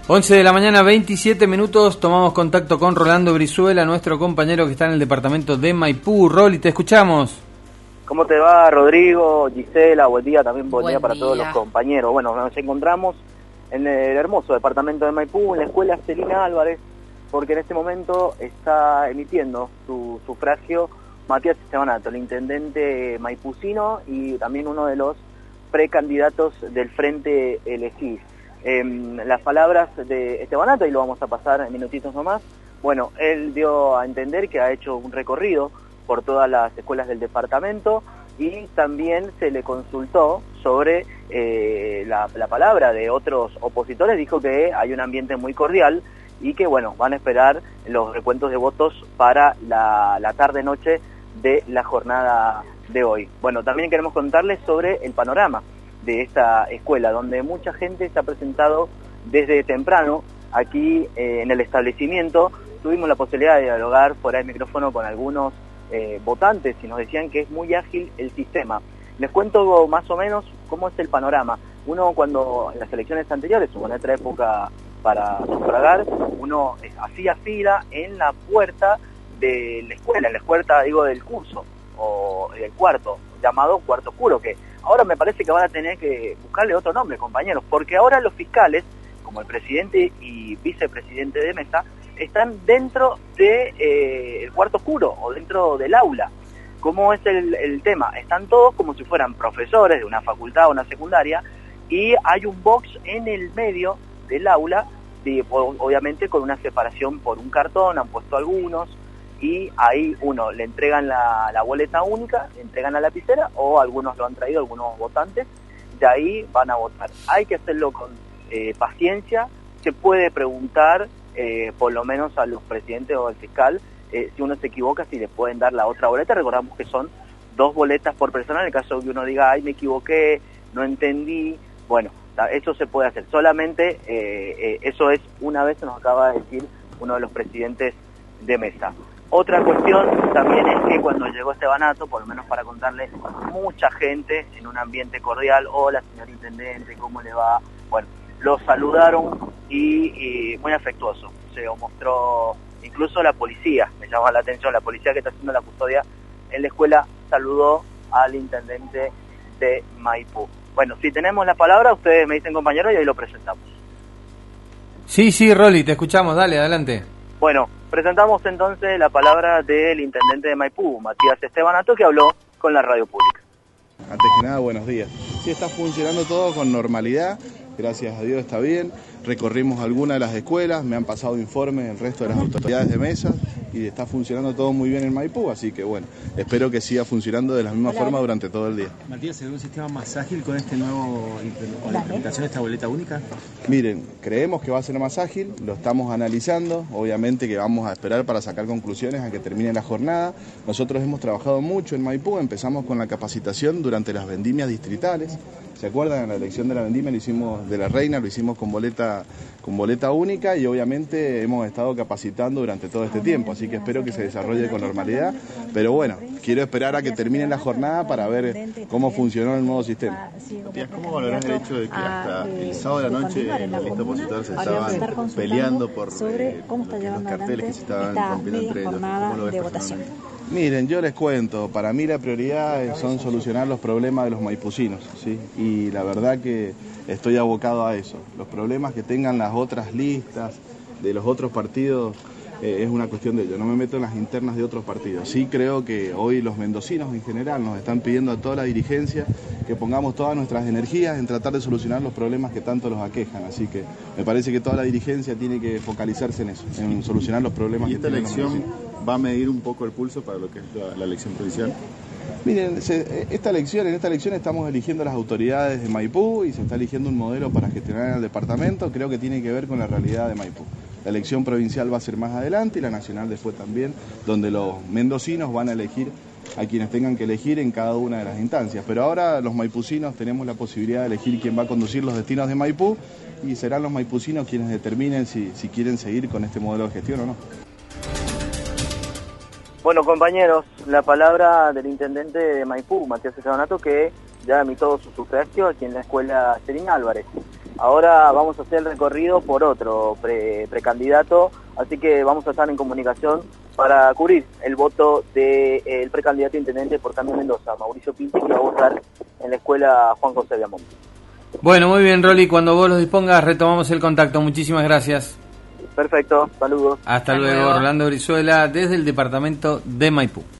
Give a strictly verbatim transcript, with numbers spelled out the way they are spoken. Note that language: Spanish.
once de la mañana, veintisiete minutos, tomamos contacto con Rolando Brizuela, nuestro compañero que está en el departamento de Maipú. Roli, te escuchamos. ¿Cómo te va, Rodrigo, Gisela? Buen día, también buen, buen día para día. Todos los compañeros. Bueno, nos encontramos en el hermoso departamento de Maipú, en la escuela Celina Álvarez, porque en este momento está emitiendo su sufragio Matías Estebanato, el intendente maipucino y también uno de los precandidatos del Frente Elegir. Eh, las palabras de Estebanato, y lo vamos a pasar en minutitos nomás. Bueno, él dio a entender que ha hecho un recorrido por todas las escuelas del departamento y también se le consultó sobre eh, la, la palabra de otros opositores. Dijo que hay un ambiente muy cordial y que, bueno, van a esperar los recuentos de votos para la, la tarde-noche de la jornada de hoy. Bueno, también queremos contarles sobre el panorama de esta escuela, donde mucha gente se ha presentado desde temprano aquí eh, en el establecimiento. Tuvimos la posibilidad de dialogar fuera del micrófono con algunos eh, votantes y nos decían que es muy ágil el sistema. Les cuento más o menos cómo es el panorama. Uno, cuando en las elecciones anteriores, o en otra época para sufragar, uno eh, hacía fila en la puerta de la escuela, en la puerta, digo, del curso, o del cuarto, llamado cuarto oscuro, que ahora me parece que van a tener que buscarle otro nombre, compañeros, porque ahora los fiscales, como el presidente y vicepresidente de mesa, están dentro de eh, el cuarto oscuro o dentro del aula. ¿Cómo es el, el tema? Están todos como si fueran profesores de una facultad o una secundaria y hay un box en el medio del aula, de, obviamente con una separación por un cartón, han puesto algunos, y ahí uno le entregan la, la boleta única, le entregan la lapicera, o algunos lo han traído, algunos votantes, de ahí van a votar. Hay que hacerlo con eh, paciencia, se puede preguntar eh, por lo menos a los presidentes o al fiscal eh, si uno se equivoca, si le pueden dar la otra boleta. Recordamos que son dos boletas por persona, en el caso de que uno diga, ay, me equivoqué, no entendí, bueno, eso se puede hacer. Solamente eh, eh, eso es una vez, se nos acaba de decir uno de los presidentes de mesa. Otra cuestión también es que cuando llegó Estebanato, por lo menos para contarle, mucha gente en un ambiente cordial, hola señor intendente, ¿cómo le va? Bueno, lo saludaron y, y muy afectuoso, se mostró incluso la policía, me llama la atención, la policía que está haciendo la custodia en la escuela saludó al intendente de Maipú. Bueno, si tenemos la palabra, ustedes me dicen compañeros y ahí lo presentamos. Sí, sí, Rolly, te escuchamos, dale, adelante. Bueno, presentamos entonces la palabra del intendente de Maipú, Matías Estebanato, que habló con la radio pública. Antes que nada, buenos días. Sí, está funcionando todo con normalidad, gracias a Dios está bien. Recorrimos algunas de las escuelas, me han pasado informes el resto de las autoridades de mesa y está funcionando todo muy bien en Maipú, así que bueno, espero que siga funcionando de la misma Hola. forma durante todo el día. Matías, ¿se ve un sistema más ágil con este nuevo con la implementación de esta boleta única? Miren, creemos que va a ser más ágil, lo estamos analizando, obviamente que vamos a esperar para sacar conclusiones a que termine la jornada. Nosotros hemos trabajado mucho en Maipú, empezamos con la capacitación durante las vendimias distritales. ¿Se acuerdan? En la elección de la vendimia lo hicimos de la reina, lo hicimos con boleta, con boleta única y obviamente hemos estado capacitando durante todo este tiempo, así que espero que se desarrolle con normalidad, pero bueno, quiero esperar a que termine la jornada para ver cómo funcionó el nuevo sistema. Matías, ¿cómo valorás el hecho de que hasta el sábado de la noche los listos opositores se estaban peleando por eh, los carteles que se estaban rompiendo entre ellos? ¿Cómo lo ves personalmente? Miren, yo les cuento, para mí la prioridad son solucionar los problemas de los maipucinos, ¿sí? Y la verdad que estoy abocado a eso. Los problemas que tengan las otras listas de los otros partidos eh, es una cuestión de ello. No me meto en las internas de otros partidos. Sí creo que hoy los mendocinos en general nos están pidiendo a toda la dirigencia que pongamos todas nuestras energías en tratar de solucionar los problemas que tanto los aquejan. Así que me parece que toda la dirigencia tiene que focalizarse en eso, en solucionar los problemas. ¿Y esta elección va a medir un poco el pulso para lo que es la, la elección provincial? Miren, se, esta elección, en esta elección estamos eligiendo las autoridades de Maipú y se está eligiendo un modelo para gestionar el departamento. Creo que tiene que ver con la realidad de Maipú. La elección provincial va a ser más adelante y la nacional después también, donde los mendocinos van a elegir a quienes tengan que elegir en cada una de las instancias. Pero ahora los maipucinos tenemos la posibilidad de elegir quién va a conducir los destinos de Maipú y serán los maipucinos quienes determinen si, si quieren seguir con este modelo de gestión o no. Bueno, compañeros, la palabra del intendente de Maipú, Matías Estebanato, que ya emitió su sufragio aquí en la escuela Celina Álvarez. Ahora vamos a hacer el recorrido por otro pre, precandidato, así que vamos a estar en comunicación para cubrir el voto del de, eh, precandidato intendente por Cambio Mendoza, Mauricio Pinti, que va a votar en la escuela Juan José Viamonte. Bueno, muy bien, Rolly, cuando vos los dispongas retomamos el contacto. Muchísimas gracias. Perfecto, saludos. Hasta, Hasta luego, luego, Rolando Brizuela, desde el departamento de Maipú.